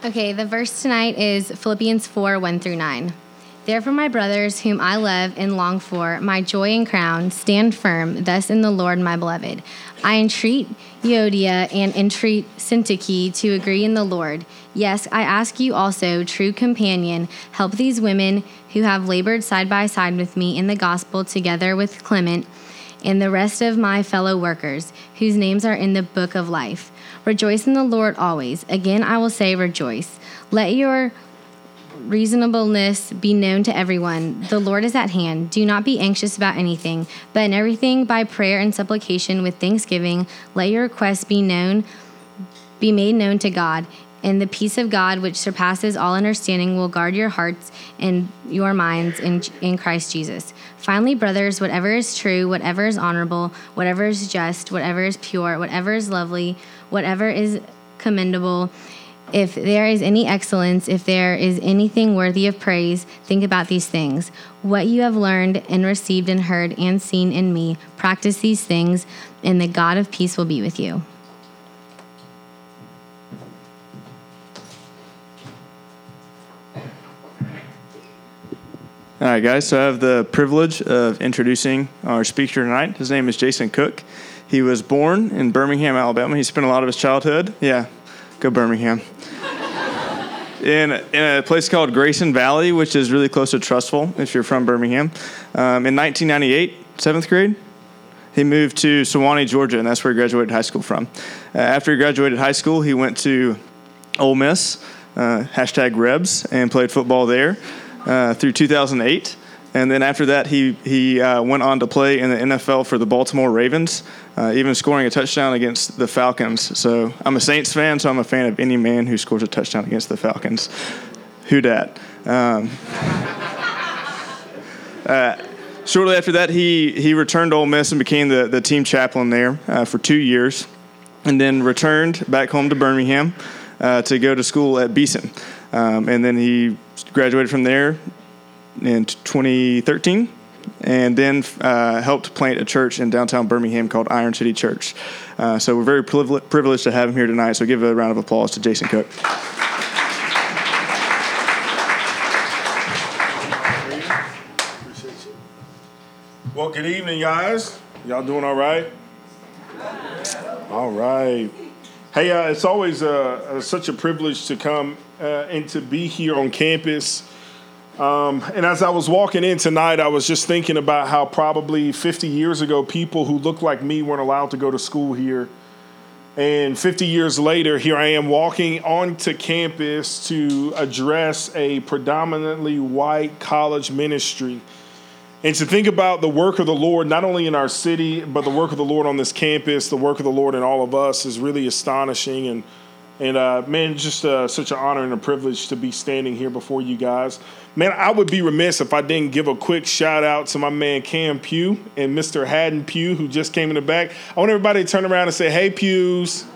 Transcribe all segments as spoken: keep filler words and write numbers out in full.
Okay, the verse tonight is Philippians four, one through nine. Therefore, my brothers, whom I love and long for, my joy and crown, stand firm thus in the Lord, my beloved. I entreat Euodia and entreat Syntyche to agree in the Lord. Yes, I ask you also, true companion, help these women who have labored side by side with me in the gospel together with Clement and the rest of my fellow workers, whose names are in the book of life. Rejoice in the Lord always. Again, I will say rejoice. Let your reasonableness be known to everyone. The Lord is at hand. Do not be anxious about anything, but in everything by prayer and supplication with thanksgiving, let your requests be known, be made known to God. And the peace of God, which surpasses all understanding, will guard your hearts and your minds in, in Christ Jesus. Finally, brothers, whatever is true, whatever is honorable, whatever is just, whatever is pure, whatever is lovely, whatever is commendable, if there is any excellence, if there is anything worthy of praise, think about these things. What you have learned and received and heard and seen in me, practice these things, and the God of peace will be with you. All right, guys, so I have the privilege of introducing our speaker tonight. His name is Jason Cook. He was born in Birmingham, Alabama. He spent a lot of his childhood, yeah, go Birmingham, in, in a place called Grayson Valley, which is really close to Trussville, if you're from Birmingham. Um, in nineteen ninety-eight, seventh grade, he moved to Sewanee, Georgia, and that's where he graduated high school from. Uh, after he graduated high school, he went to Ole Miss, uh, hashtag Rebs, and played football there uh, through two thousand eight. And then after that, he he uh, went on to play in the N F L for the Baltimore Ravens, uh, even scoring a touchdown against the Falcons. So I'm a Saints fan, so I'm a fan of any man who scores a touchdown against the Falcons. Who dat? Um, uh, shortly after that, he he returned to Ole Miss and became the, the team chaplain there uh, for two years, and then returned back home to Birmingham uh, to go to school at Beeson. Um, and then he graduated from there in twenty thirteen, and then uh, helped plant a church in downtown Birmingham called Iron City Church. Uh, so we're very privileged, privileged to have him here tonight, so give a round of applause to Jason Cook. Well, good evening, guys. Y'all doing all right? All right. Hey, uh, it's always uh, uh, such a privilege to come uh, and to be here on campus. Um, and as I was walking in tonight, I was just thinking about how probably fifty years ago, people who looked like me weren't allowed to go to school here. And fifty years later, here I am walking onto campus to address a predominantly white college ministry. And to think about the work of the Lord, not only in our city, but the work of the Lord on this campus, the work of the Lord in all of us is really astonishing. And, and uh, man, just uh, such an honor and a privilege to be standing here before you guys. Man, I would be remiss if I didn't give a quick shout out to my man Cam Pugh and Mister Haddon Pugh, who just came in the back. I want everybody to turn around and say, "Hey, Pews."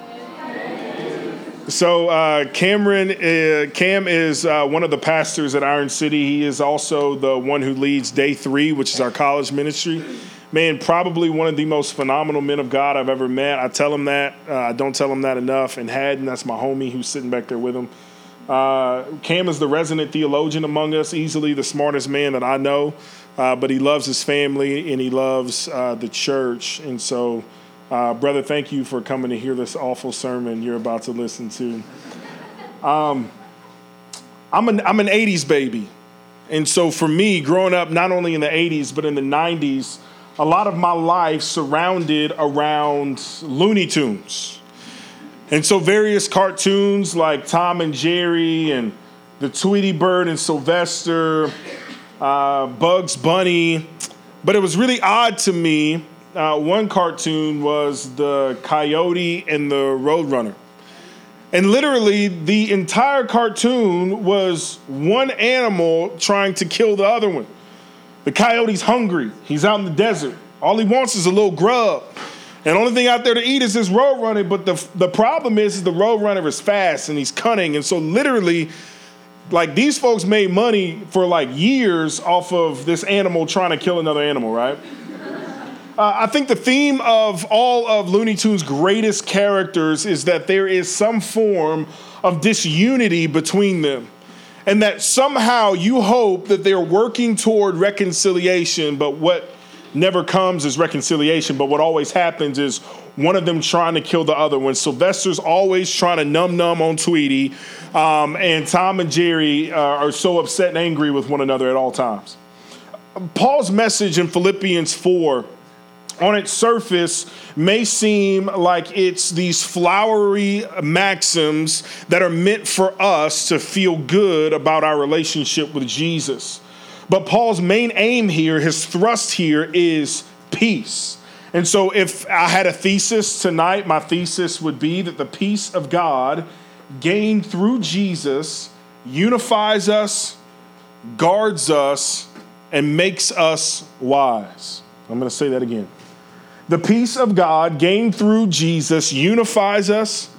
So uh, Cameron, uh, Cam is uh, one of the pastors at Iron City. He is also the one who leads Day Three, which is our college ministry. Man, probably one of the most phenomenal men of God I've ever met. I tell him that. Uh, I don't tell him that enough. And Haddon, that's my homie who's sitting back there with him. Uh, Cam is the resident theologian among us, easily the smartest man that I know. Uh, but he loves his family and he loves uh, the church. And so, uh, brother, thank you for coming to hear this awful sermon you're about to listen to. Um, I'm an I'm an eighties baby. And so for me, growing up not only in the eighties, but in the nineties, a lot of my life surrounded around Looney Tunes. And so various cartoons like Tom and Jerry and the Tweety Bird and Sylvester, uh, Bugs Bunny. But it was really odd to me. Uh, one cartoon was the Coyote and the Roadrunner. And literally the entire cartoon was one animal trying to kill the other one. The coyote's hungry. He's out in the desert. All he wants is a little grub. And the only thing out there to eat is this Roadrunner. But the the problem is, is the Roadrunner is fast and he's cunning. And so literally, like, these folks made money for like years off of this animal trying to kill another animal, right? Uh, I think the theme of all of Looney Tunes' greatest characters is that there is some form of disunity between them. And that somehow you hope that they're working toward reconciliation, but what never comes is reconciliation. But what always happens is one of them trying to kill the other. When Sylvester's always trying to numb numb on Tweety, um, and Tom and Jerry uh, are so upset and angry with one another at all times. Paul's message in Philippians four, on its surface, may seem like it's these flowery maxims that are meant for us to feel good about our relationship with Jesus. But Paul's main aim here, his thrust here, is peace. And so if I had a thesis tonight, my thesis would be that the peace of God gained through Jesus unifies us, guards us, and makes us wise. I'm going to say that again. The peace of God gained through Jesus unifies us,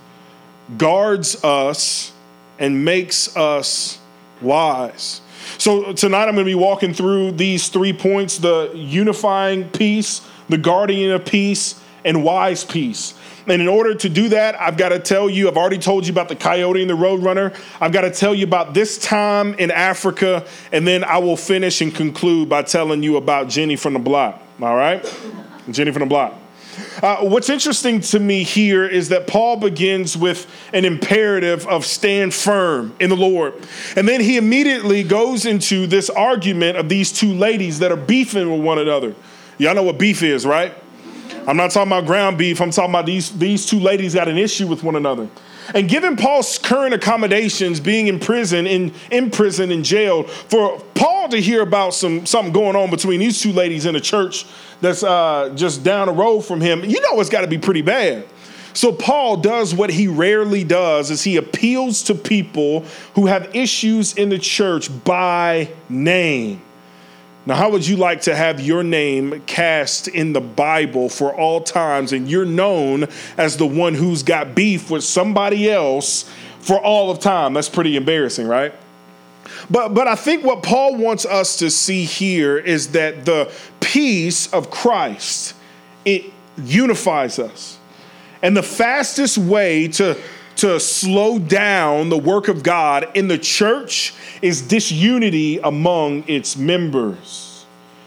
guards us, and makes us wise. So tonight I'm going to be walking through these three points: the unifying peace, the guardian of peace, and wise peace. And in order to do that, I've got to tell you, I've already told you about the coyote and the roadrunner. I've got to tell you about this time in Africa, and then I will finish and conclude by telling you about Jenny from the block. All right? Jenny from the block. Uh, what's interesting to me here is that Paul begins with an imperative of stand firm in the Lord. And then he immediately goes into this argument of these two ladies that are beefing with one another. Y'all know what beef is, right? I'm not talking about ground beef. I'm talking about these, these two ladies got an issue with one another. And given Paul's current accommodations, being in prison, in, in prison, in jail, for Paul to hear about some something going on between these two ladies in a church that's uh, just down the road from him, you know it's got to be pretty bad. So Paul does what he rarely does, is he appeals to people who have issues in the church by name. Now, how would you like to have your name cast in the Bible for all times, and you're known as the one who's got beef with somebody else for all of time? That's pretty embarrassing, right? But but I think what Paul wants us to see here is that the peace of Christ, it unifies us. And the fastest way to to slow down the work of God in the church is disunity among its members.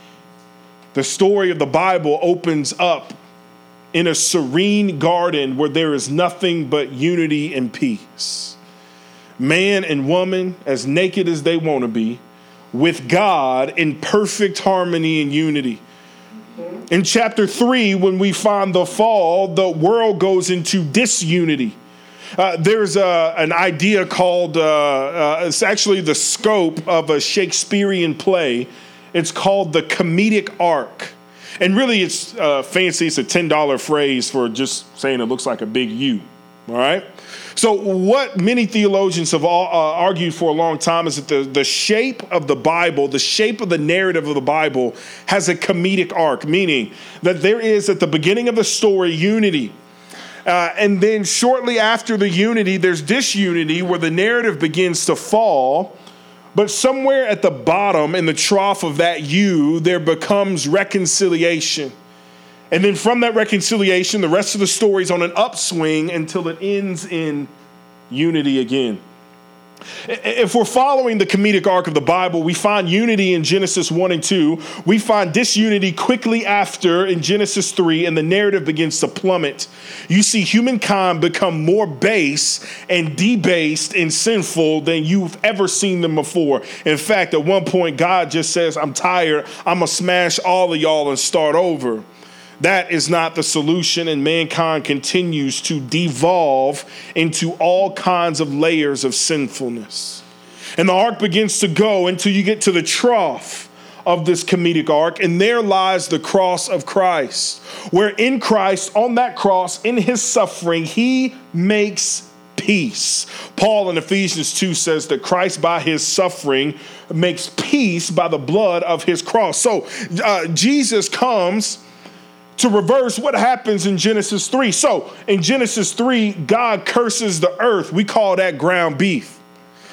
The story of the Bible opens up in a serene garden where there is nothing but unity and peace. Man and woman, as naked as they want to be, with God in perfect harmony and unity. In chapter three, when we find the fall, the world goes into disunity. Uh, there's a, an idea called, uh, uh, it's actually the scope of a Shakespearean play. It's called the comedic arc. And really it's uh, fancy. It's a ten dollar phrase for just saying it looks like a big U. All right. So what many theologians have all, uh, argued for a long time is that the, the shape of the Bible, the shape of the narrative of the Bible has a comedic arc, meaning that there is at the beginning of the story unity. Uh, and then shortly after the unity, there's disunity where the narrative begins to fall. But somewhere at the bottom in the trough of that U, there becomes reconciliation. And then from that reconciliation, the rest of the story is on an upswing until it ends in unity again. If we're following the comedic arc of the Bible, we find unity in Genesis one and two. We find disunity quickly after in Genesis three, and the narrative begins to plummet. You see humankind become more base and debased and sinful than you've ever seen them before. In fact, at one point, God just says, I'm tired. I'm going to smash all of y'all and start over. That is not the solution, and mankind continues to devolve into all kinds of layers of sinfulness. And the arc begins to go until you get to the trough of this comedic arc, and there lies the cross of Christ, where in Christ, on that cross, in his suffering, he makes peace. Paul in Ephesians two says that Christ by his suffering makes peace by the blood of his cross. So uh, Jesus comes to reverse what happens in Genesis three. So in Genesis three, God curses the earth. We call that ground beef.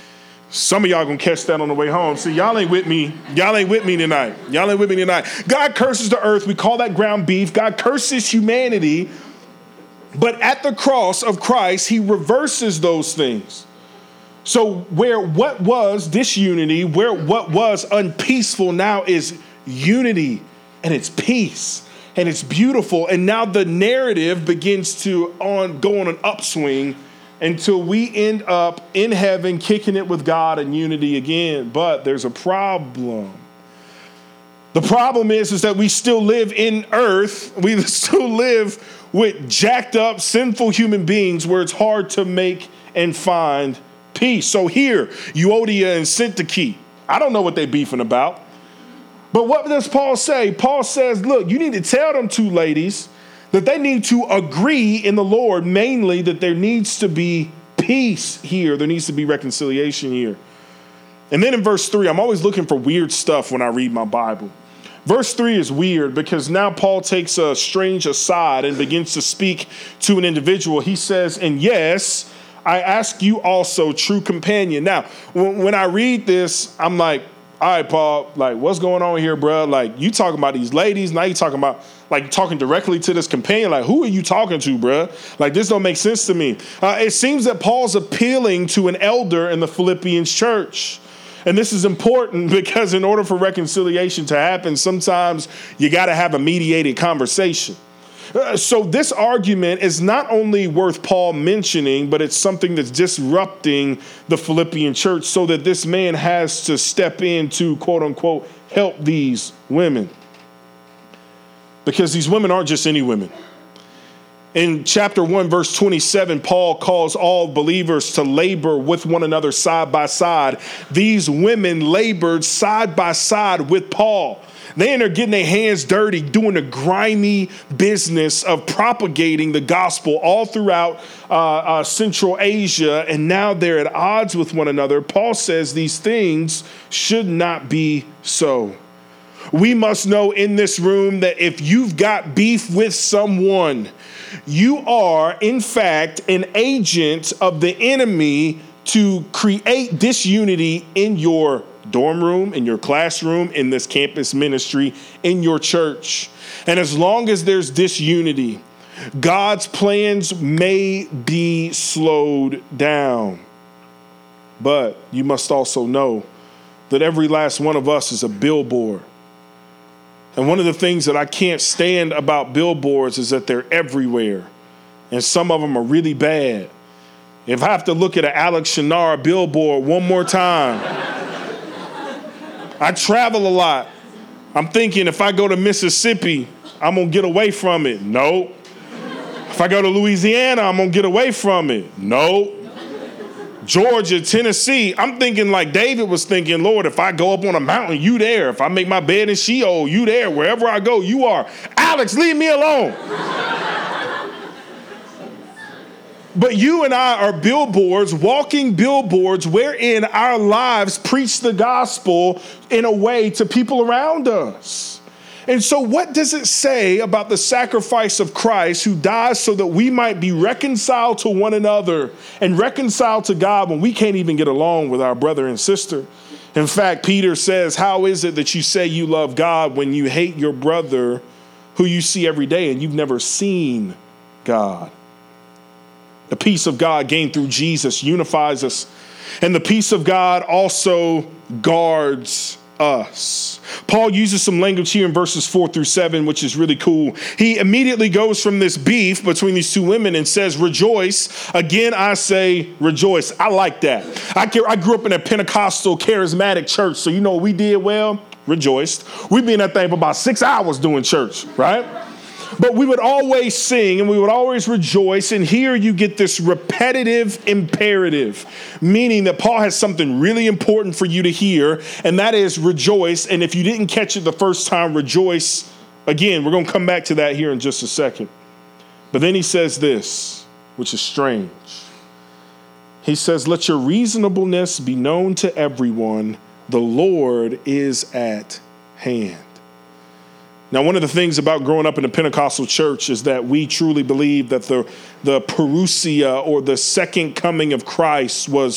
Some of y'all gonna catch that on the way home. See, y'all ain't with me. Y'all ain't with me tonight. Y'all ain't with me tonight. God curses the earth. We call that ground beef. God curses humanity. But at the cross of Christ, he reverses those things. So where what was disunity, where what was unpeaceful now is unity, and it's peace, and it's beautiful. And now the narrative begins to on go on an upswing until we end up in heaven kicking it with God in unity again. But there's a problem. The problem is, is that we still live in earth. We still live with jacked up, sinful human beings where it's hard to make and find peace. So here, Euodia and Syntyche, I don't know what they're beefing about. But what does Paul say? Paul says, look, you need to tell them two ladies that they need to agree in the Lord, mainly that there needs to be peace here. There needs to be reconciliation here. And then in verse three, I'm always looking for weird stuff when I read my Bible. Verse three is weird because now Paul takes a strange aside and begins to speak to an individual. He says, and yes, I ask you also, true companion. Now, when I read this, I'm like, all right, Paul, like, what's going on here, bro? Like, you talking about these ladies. Now you talking about, like, talking directly to this companion. Like, who are you talking to, bro? Like, this don't make sense to me. Uh, it seems that Paul's appealing to an elder in the Philippians church. And this is important because in order for reconciliation to happen, sometimes you got to have a mediated conversation. Uh, so this argument is not only worth Paul mentioning, but it's something that's disrupting the Philippian church so that this man has to step in to, quote unquote, help these women. Because these women aren't just any women. In chapter one, verse twenty-seven, Paul calls all believers to labor with one another side by side. These women labored side by side with Paul. They are getting their hands dirty, doing the grimy business of propagating the gospel all throughout uh, uh, Central Asia, and now they're at odds with one another. Paul says these things should not be so. We must know in this room that if you've got beef with someone, you are, in fact, an agent of the enemy to create disunity in your dorm room, in your classroom, in this campus ministry, in your church. And as long as there's disunity, God's plans may be slowed down. But you must also know that every last one of us is a billboard. And one of the things that I can't stand about billboards is that they're everywhere. And some of them are really bad. If I have to look at an Alex Shannar billboard one more time, I travel a lot. I'm thinking if I go to Mississippi, I'm going to get away from it. No. If I go to Louisiana, I'm going to get away from it. No. Georgia, Tennessee, I'm thinking like David was thinking, Lord, if I go up on a mountain, you there. If I make my bed in Sheol, you there. Wherever I go, you are. Alex, leave me alone. But you and I are billboards, walking billboards, wherein our lives preach the gospel in a way to people around us. And so what does it say about the sacrifice of Christ who dies so that we might be reconciled to one another and reconciled to God when we can't even get along with our brother and sister? In fact, Peter says, how is it that you say you love God when you hate your brother who you see every day and you've never seen God? The peace of God gained through Jesus unifies us, and the peace of God also guards us. Paul uses some language here in verses four through seven, which is really cool. He immediately goes from this beef between these two women and says, rejoice. Again, I say rejoice. I like that. I, I grew up in a Pentecostal charismatic church, so you know what we did well? Rejoiced. We've been in that thing for about six hours doing church, right? But we would always sing and we would always rejoice. And here you get this repetitive imperative, meaning that Paul has something really important for you to hear, and that is rejoice. And if you didn't catch it the first time, rejoice again. We're going to come back to that here in just a second. But then he says this, which is strange. He says, let your reasonableness be known to everyone. The Lord is at hand. Now, one of the things about growing up in a Pentecostal church is that we truly believe that the, the parousia, or the second coming of Christ, was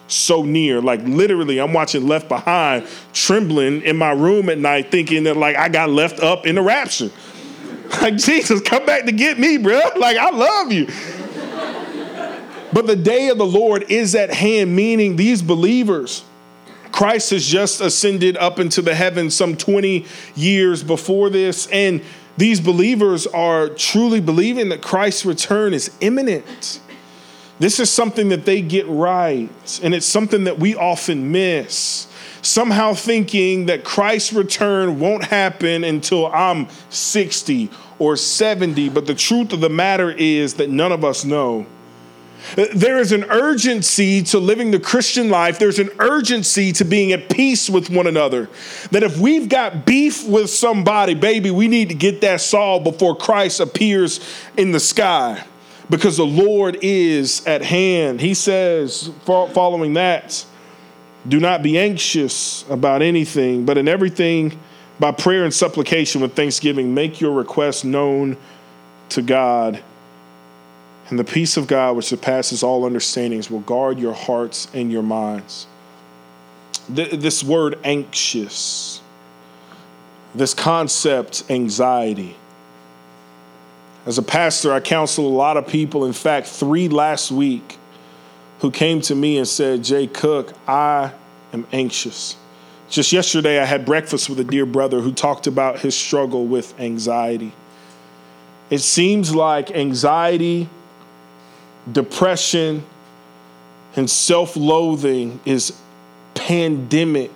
so near. Like literally, I'm watching Left Behind, trembling in my room at night, thinking that like I got left up in the rapture. Like, Jesus, come back to get me, bro. Like, I love you. But the day of the Lord is at hand, meaning these believers, Christ has just ascended up into the heavens some twenty years before this. And these believers are truly believing that Christ's return is imminent. This is something that they get right. And it's something that we often miss. Somehow thinking that Christ's return won't happen until I'm sixty or seventy. But the truth of the matter is that none of us know. There is an urgency to living the Christian life. There's an urgency to being at peace with one another. That if we've got beef with somebody, baby, we need to get that solved before Christ appears in the sky, because the Lord is at hand. He says, following that, do not be anxious about anything, but in everything, by prayer and supplication with thanksgiving, make your requests known to God. And the peace of God, which surpasses all understandings, will guard your hearts and your minds. This word anxious, this concept, anxiety. As a pastor, I counsel a lot of people. In fact, three last week who came to me and said, Jay Cook, I am anxious. Just yesterday, I had breakfast with a dear brother who talked about his struggle with anxiety. It seems like anxiety, depression, and self-loathing is pandemic.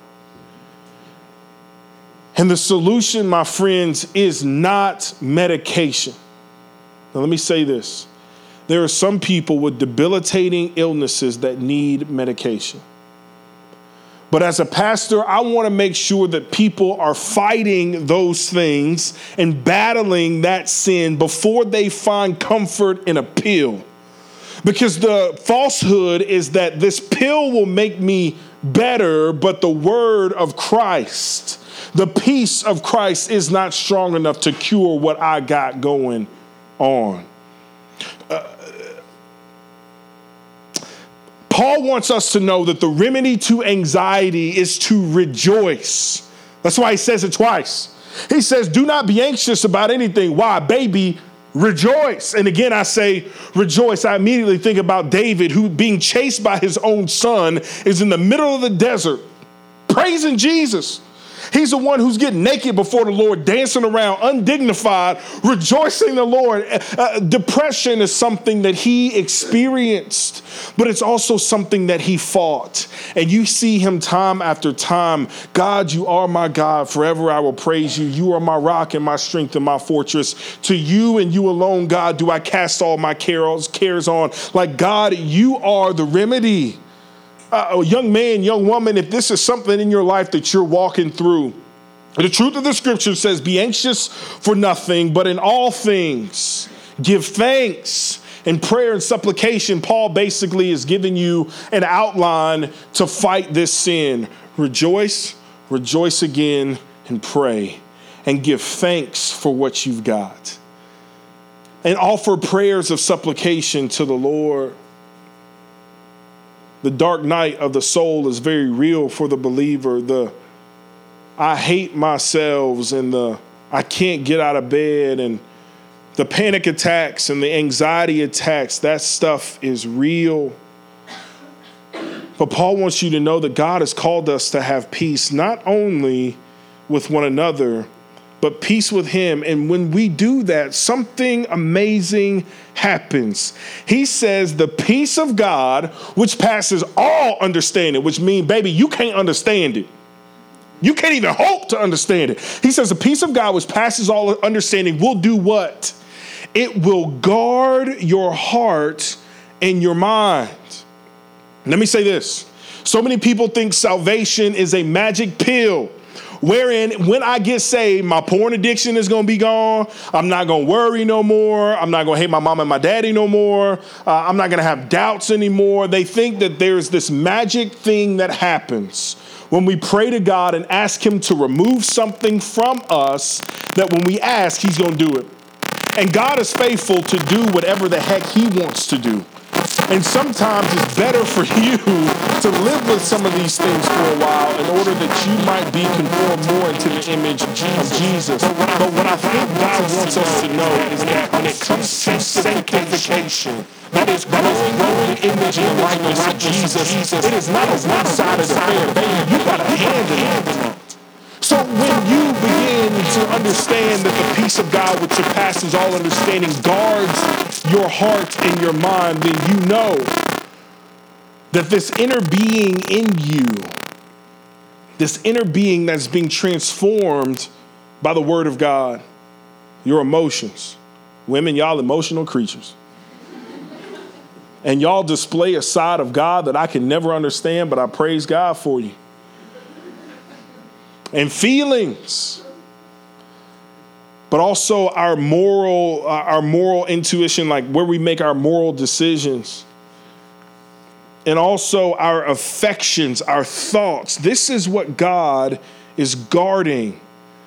And the solution, my friends, is not medication. Now, let me say this. There are some people with debilitating illnesses that need medication. But as a pastor, I want to make sure that people are fighting those things and battling that sin before they find comfort in a pill. Because the falsehood is that this pill will make me better, but the word of Christ, the peace of Christ, is not strong enough to cure what I got going on. Uh, Paul wants us to know that the remedy to anxiety is to rejoice. That's why he says it twice. He says, do not be anxious about anything. Why? Baby, rejoice. And again, I say rejoice. I immediately think about David, who being chased by his own son is in the middle of the desert, praising Jesus. He's the one who's getting naked before the Lord, dancing around, undignified, rejoicing the Lord. Uh, depression is something that he experienced, but it's also something that he fought. And you see him time after time. God, you are my God. Forever I will praise you. You are my rock and my strength and my fortress. To you and you alone, God, do I cast all my cares, cares on. Like, God, you are the remedy. Uh, young man, young woman, if this is something in your life that you're walking through, the truth of the scripture says, be anxious for nothing, but in all things, give thanks. In prayer and supplication, Paul basically is giving you an outline to fight this sin. Rejoice, rejoice again, and pray, and give thanks for what you've got. And offer prayers of supplication to the Lord. The dark night of the soul is very real for the believer. The I hate myself and the I can't get out of bed and the panic attacks and the anxiety attacks, that stuff is real. But Paul wants you to know that God has called us to have peace, not only with one another, but peace with him. And when we do that, something amazing happens. He says the peace of God, which passes all understanding, which means, baby, you can't understand it. You can't even hope to understand it. He says the peace of God, which passes all understanding, will do what? It will guard your heart and your mind. Let me say this. So many people think salvation is a magic pill, wherein when I get saved, my porn addiction is going to be gone. I'm not going to worry no more. I'm not going to hate my mom and my daddy no more. Uh, I'm not going to have doubts anymore. They think that there's this magic thing that happens when we pray to God and ask him to remove something from us, that when we ask, he's going to do it. And God is faithful to do whatever the heck he wants to do. And sometimes it's better for you have to live with some of these things for a while in order that you might be conformed more into the image of Jesus. But what I think God wants us to know is that when it comes to sanctification, that is growing, growing in the likeness of Jesus, it is not a one-sided affair. Baby, you got a hand in it. So when you begin to understand that the peace of God, which surpasses all understanding, guards your heart and your mind, then you know that this inner being in you, this inner being that's being transformed by the word of God, your emotions. Women, y'all emotional creatures. And y'all display a side of God that I can never understand, but I praise God for you. And feelings, but also our moral, uh, our moral intuition, like where we make our moral decisions. And also our affections, our thoughts. This is what God is guarding.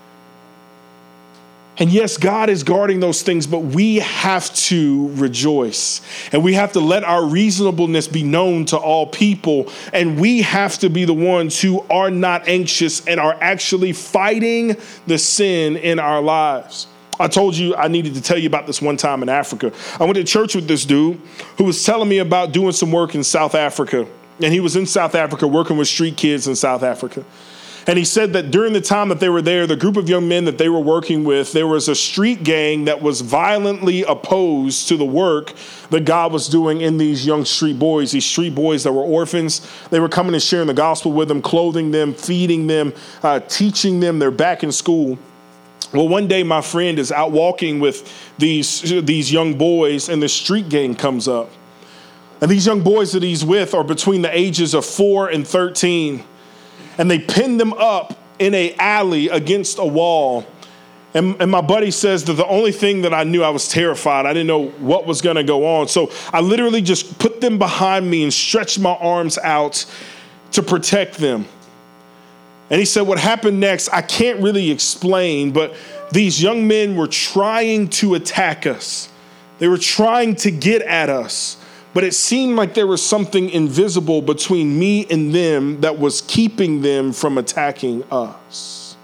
And yes, God is guarding those things, but we have to rejoice. And we have to let our reasonableness be known to all people. And we have to be the ones who are not anxious and are actually fighting the sin in our lives. I told you I needed to tell you about this one time in Africa. I went to church with this dude who was telling me about doing some work in South Africa. And he was in South Africa working with street kids in South Africa. And he said that during the time that they were there, the group of young men that they were working with, there was a street gang that was violently opposed to the work that God was doing in these young street boys, these street boys that were orphans. They were coming and sharing the gospel with them, clothing them, feeding them, uh, teaching them. They're back in school. Well, one day my friend is out walking with these, these young boys, and the street gang comes up. And these young boys that he's with are between the ages of four and thirteen. And they pinned them up in a alley against a wall. And, and my buddy says that the only thing that I knew, I was terrified. I didn't know what was going to go on. So I literally just put them behind me and stretched my arms out to protect them. And he said, what happened next, I can't really explain, but these young men were trying to attack us. They were trying to get at us. But it seemed like there was something invisible between me and them that was keeping them from attacking us.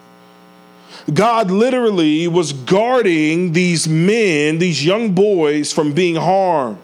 God literally was guarding these men, these young boys, from being harmed.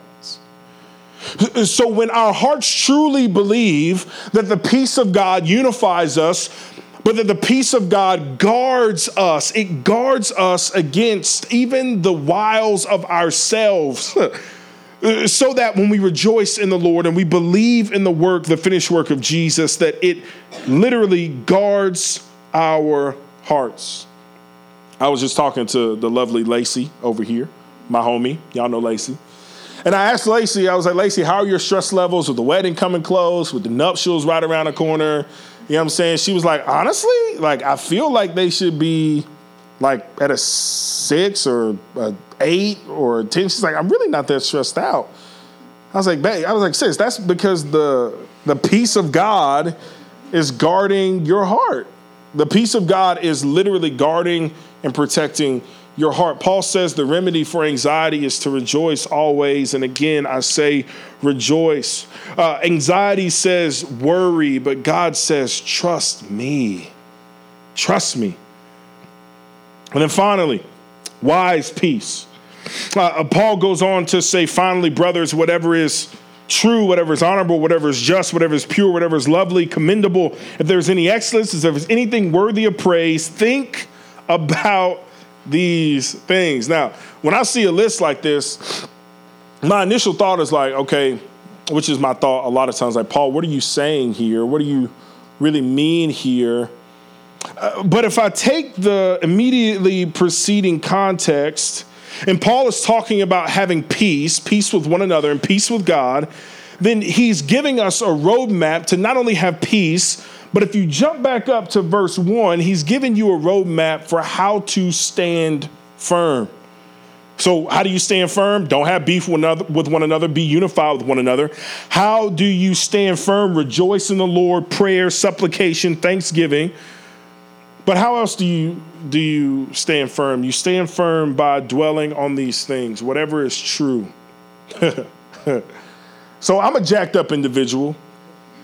So when our hearts truly believe that the peace of God unifies us, but that the peace of God guards us, it guards us against even the wiles of ourselves. So that when we rejoice in the Lord and we believe in the work, the finished work of Jesus, that it literally guards our hearts. I was just talking to the lovely Lacey over here, my homie. Y'all know Lacey. And I asked Lacey, I was like, Lacey, how are your stress levels with the wedding coming close, with the nuptials right around the corner? You know what I'm saying? She was like, honestly, like, I feel like they should be like at a six or a eight or a ten. She's like, I'm really not that stressed out. I was like, babe, I was like, sis, that's because the the peace of God is guarding your heart. The peace of God is literally guarding and protecting your heart. Paul says the remedy for anxiety is to rejoice always. And again, I say rejoice. Uh, anxiety says worry, but God says, trust me. Trust me. And then finally, wise peace. Uh, Paul goes on to say, finally, brothers, whatever is true, whatever is honorable, whatever is just, whatever is pure, whatever is lovely, commendable, if there's any excellence, if there's anything worthy of praise, think about these things. Now, when I see a list like this, my initial thought is like, okay, which is my thought a lot of times, like, Paul, what are you saying here? What do you really mean here? Uh, but if I take the immediately preceding context, and Paul is talking about having peace, peace with one another and peace with God, then he's giving us a roadmap to not only have peace, but if you jump back up to verse one, he's giving you a roadmap for how to stand firm. So how do you stand firm? Don't have beef with, another, with one another. Be unified with one another. How do you stand firm? Rejoice in the Lord, prayer, supplication, thanksgiving. But how else do you do you stand firm? You stand firm by dwelling on these things, whatever is true. So I'm a jacked up individual.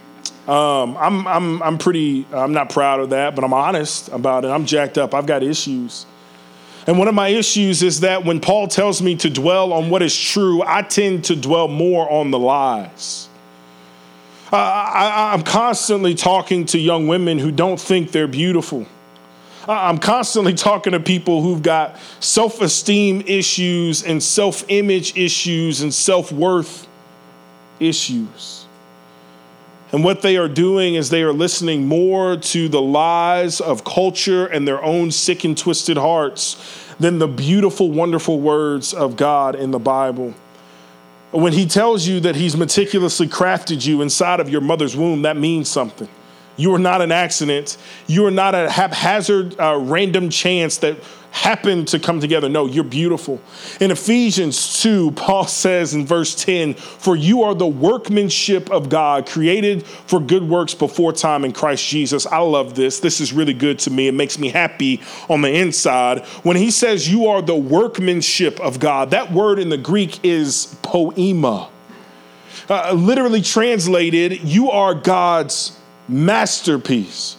Um, I'm, I'm, I'm pretty, I'm not proud of that, but I'm honest about it. I'm jacked up. I've got issues. And one of my issues is that when Paul tells me to dwell on what is true, I tend to dwell more on the lies. Uh, I, I'm constantly talking to young women who don't think they're beautiful. I'm constantly talking to people who've got self-esteem issues and self-image issues and self-worth issues. And what they are doing is they are listening more to the lies of culture and their own sick and twisted hearts than the beautiful, wonderful words of God in the Bible. When he tells you that he's meticulously crafted you inside of your mother's womb, that means something. You are not an accident. You are not a haphazard, uh, random chance that happened to come together. No, you're beautiful. In Ephesians two, Paul says in verse ten, for you are the workmanship of God, created for good works before time in Christ Jesus. I love this. This is really good to me. It makes me happy on the inside. When he says you are the workmanship of God, that word in the Greek is poema. Uh, literally translated, you are God's masterpiece.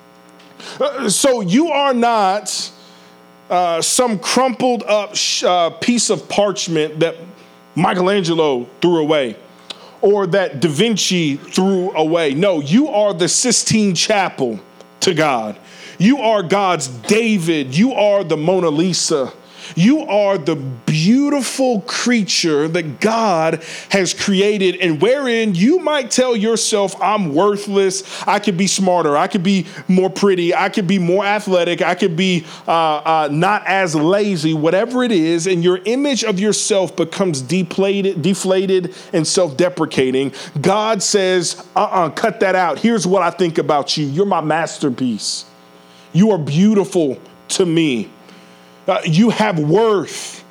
Uh, so you are not uh, some crumpled up sh- uh, piece of parchment that Michelangelo threw away or that Da Vinci threw away. No, you are the Sistine Chapel to God. You are God's David. You are the Mona Lisa. You are the beautiful creature that God has created, and wherein you might tell yourself, I'm worthless. I could be smarter. I could be more pretty. I could be more athletic. I could be uh, uh, not as lazy, whatever it is. And your image of yourself becomes deflated, deflated and self-deprecating. God says, uh-uh, cut that out. Here's what I think about you. You're my masterpiece. You are beautiful to me. Uh, you have worth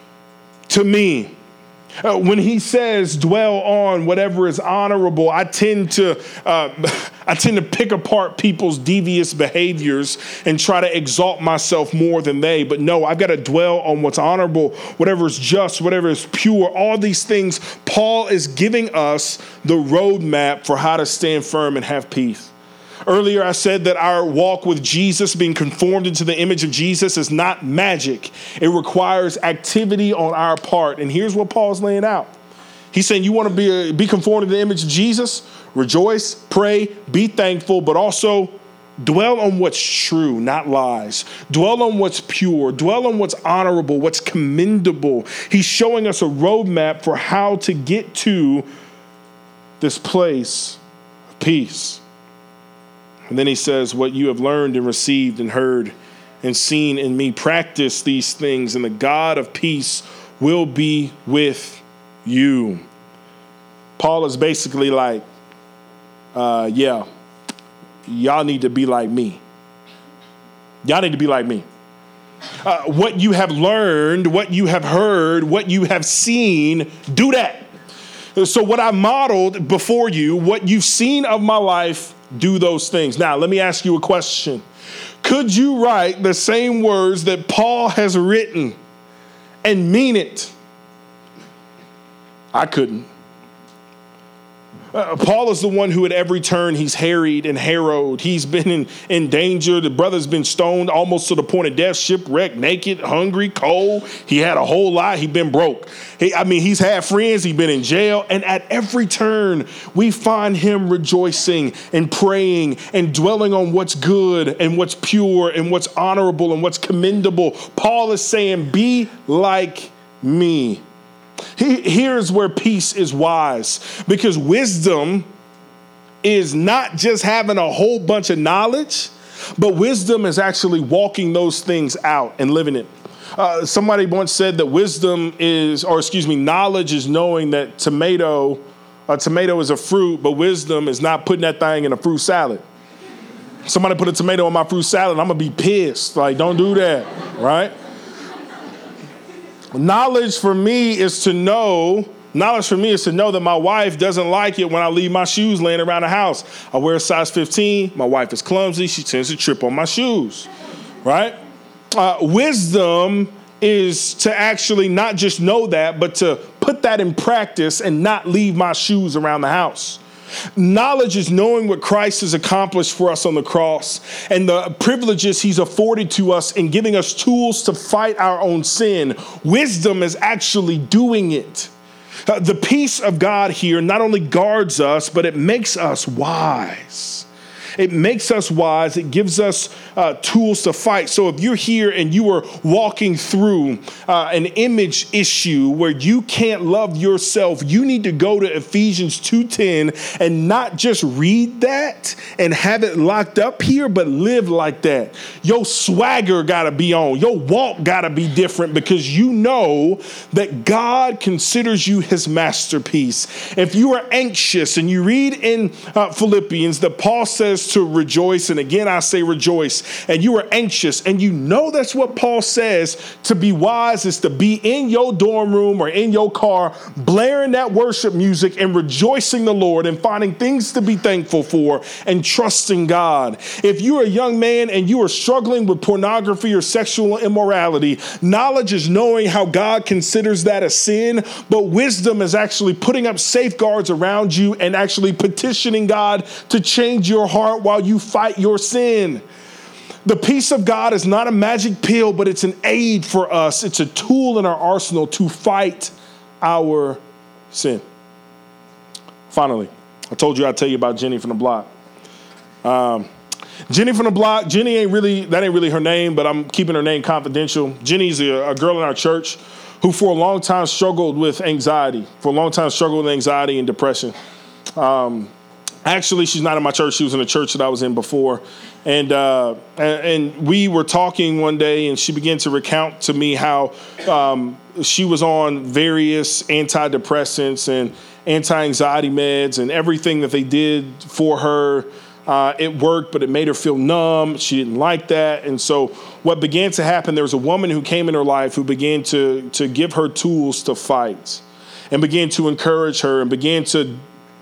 to me. Uh, when he says dwell on whatever is honorable, I tend to uh, I tend to pick apart people's devious behaviors and try to exalt myself more than they. But no, I've got to dwell on what's honorable, whatever is just, whatever is pure. All these things, Paul is giving us the roadmap for how to stand firm and have peace. Earlier, I said that our walk with Jesus, being conformed into the image of Jesus, is not magic. It requires activity on our part. And here's what Paul's laying out. He's saying you want to be, a, be conformed to the image of Jesus? Rejoice, pray, be thankful, but also dwell on what's true, not lies. Dwell on what's pure. Dwell on what's honorable, what's commendable. He's showing us a roadmap for how to get to this place of peace. And then he says, what you have learned and received and heard and seen in me, practice these things, and the God of peace will be with you. Paul is basically like, uh, yeah, y'all need to be like me. Y'all need to be like me. Uh, what you have learned, what you have heard, what you have seen, do that. So what I modeled before you, what you've seen of my life, do those things. Now, let me ask you a question. Could you write the same words that Paul has written and mean it? I couldn't. Uh, Paul is the one who at every turn he's harried and harrowed. He's been in, in danger. The brother's been stoned almost to the point of death, shipwrecked, naked, hungry, cold. He had a whole lot. He's been broke. He, I mean, he's had friends. He's been in jail. And at every turn, we find him rejoicing and praying and dwelling on what's good and what's pure and what's honorable and what's commendable. Paul is saying, be like me. He, here's where peace is wise, because wisdom is not just having a whole bunch of knowledge, but wisdom is actually walking those things out and living it. Uh, somebody once said that wisdom is, or excuse me, knowledge is knowing that tomato, a tomato is a fruit, but wisdom is not putting that thing in a fruit salad. Somebody put a tomato in my fruit salad, I'm gonna be pissed. Like, don't do that, right? Knowledge for me is to know, knowledge for me is to know that my wife doesn't like it when I leave my shoes laying around the house. I wear a size fifteen. My wife is clumsy. She tends to trip on my shoes, right? Uh, wisdom is to actually not just know that, but to put that in practice and not leave my shoes around the house. Knowledge is knowing what Christ has accomplished for us on the cross and the privileges he's afforded to us in giving us tools to fight our own sin. Wisdom is actually doing it. Uh, the peace of God here not only guards us, but it makes us wise. It makes us wise. It gives us uh, tools to fight. So if you're here and you are walking through uh, an image issue where you can't love yourself, you need to go to Ephesians two ten and not just read that and have it locked up here, but live like that. Your swagger got to be on. Your walk got to be different because you know that God considers you his masterpiece. If you are anxious, and you read in uh, Philippians that Paul says to rejoice, and again I say rejoice, and you are anxious, and you know that's what Paul says. To be wise is to be in your dorm room or in your car blaring that worship music and rejoicing the Lord and finding things to be thankful for and trusting God. If you're a young man and you are struggling with pornography or sexual immorality, knowledge is knowing how God considers that a sin, but wisdom is actually putting up safeguards around you and actually petitioning God to change your heart while you fight your sin. The peace of God is not a magic pill, but it's an aid for us. It's a tool in our arsenal to fight our sin. Finally, I told you I'd tell you about Jenny from the block. Um, Jenny from the block. Jenny ain't really, that ain't really her name, but I'm keeping her name confidential. Jenny's a, a girl in our church who for a long time struggled with anxiety, for a long time struggled with anxiety and depression. Um, Actually, she's not in my church. She was in a church that I was in before. And, uh, and and we were talking one day, and she began to recount to me how um, she was on various antidepressants and anti-anxiety meds, and everything that they did for her, uh, it worked, but it made her feel numb. She didn't like that. And so what began to happen, there was a woman who came in her life who began to, to give her tools to fight and began to encourage her and began to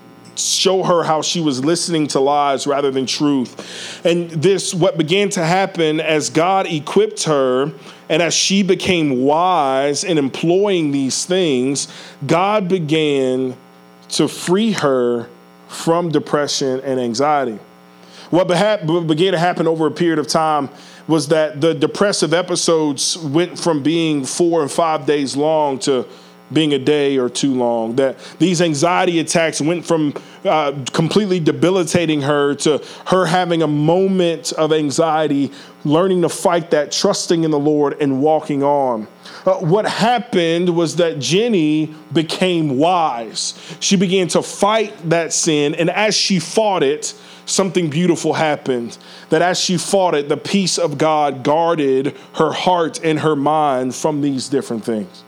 show her how she was listening to lies rather than truth. And this, what began to happen as God equipped her and as she became wise in employing these things, God began to free her from depression and anxiety. What began to happen over a period of time was that the depressive episodes went from being four and five days long to being a day or two long, that these anxiety attacks went from uh, completely debilitating her to her having a moment of anxiety, learning to fight that, trusting in the Lord and walking on. Uh, what happened was that Jenny became wise. She began to fight that sin. And as she fought it, something beautiful happened. That as she fought it, the peace of God guarded her heart and her mind from these different things.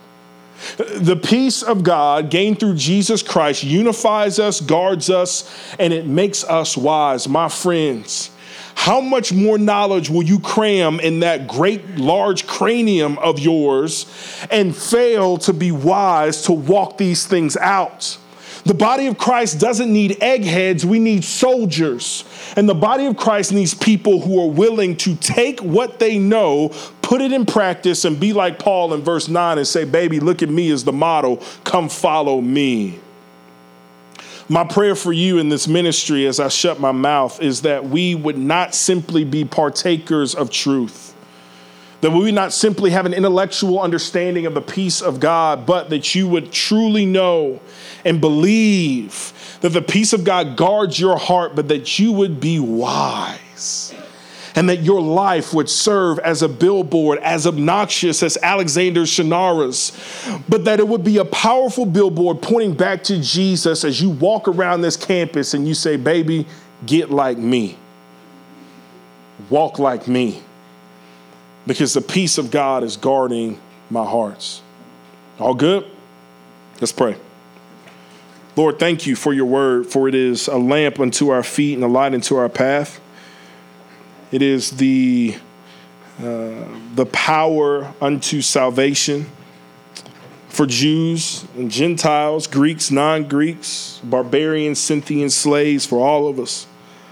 The peace of God gained through Jesus Christ unifies us, guards us, and it makes us wise. My friends, how much more knowledge will you cram in that great large cranium of yours and fail to be wise to walk these things out? The body of Christ doesn't need eggheads. We need soldiers. And the body of Christ needs people who are willing to take what they know, put it in practice, and be like Paul in verse nine and say, baby, look at me as the model. Come follow me. My prayer for you in this ministry as I shut my mouth is that we would not simply be partakers of truth, that we would not simply have an intellectual understanding of the peace of God, but that you would truly know and believe that the peace of God guards your heart, but that you would be wise and that your life would serve as a billboard, as obnoxious as Alexander Shannara's, but that it would be a powerful billboard pointing back to Jesus as you walk around this campus and you say, baby, get like me. Walk like me. Because the peace of God is guarding my hearts. All good? Let's pray. Lord, thank you for your word, for it is a lamp unto our feet and a light unto our path. It is the, uh, the power unto salvation for Jews and Gentiles, Greeks, non-Greeks, barbarians, Scythians, slaves, for all of us.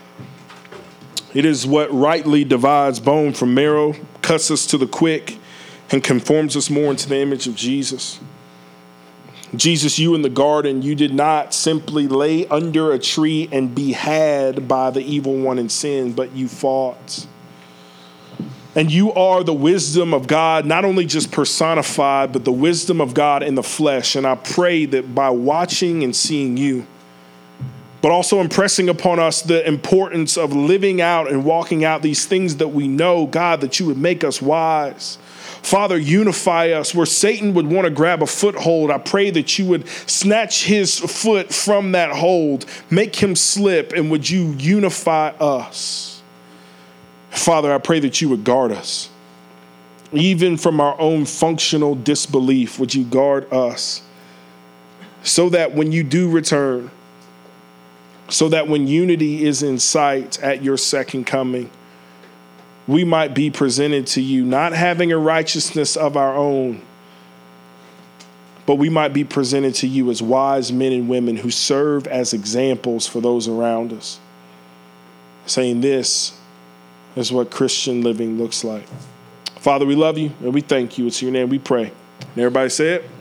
It is what rightly divides bone from marrow, cuts us to the quick, and conforms us more into the image of Jesus. Jesus, you in the garden, you did not simply lay under a tree and be had by the evil one in sin, but you fought. And you are the wisdom of God, not only just personified, but the wisdom of God in the flesh. And I pray that by watching and seeing you, but also impressing upon us the importance of living out and walking out these things that we know, God, that you would make us wise. Father, unify us where Satan would want to grab a foothold. I pray that you would snatch his foot from that hold, make him slip, and would you unify us? Father, I pray that you would guard us. Even from our own functional disbelief, would you guard us so that when you do return, so that when unity is in sight at your second coming, we might be presented to you, not having a righteousness of our own, but we might be presented to you as wise men and women who serve as examples for those around us, saying this is what Christian living looks like. Father, we love you and we thank you. It's in your name we pray. And everybody say it.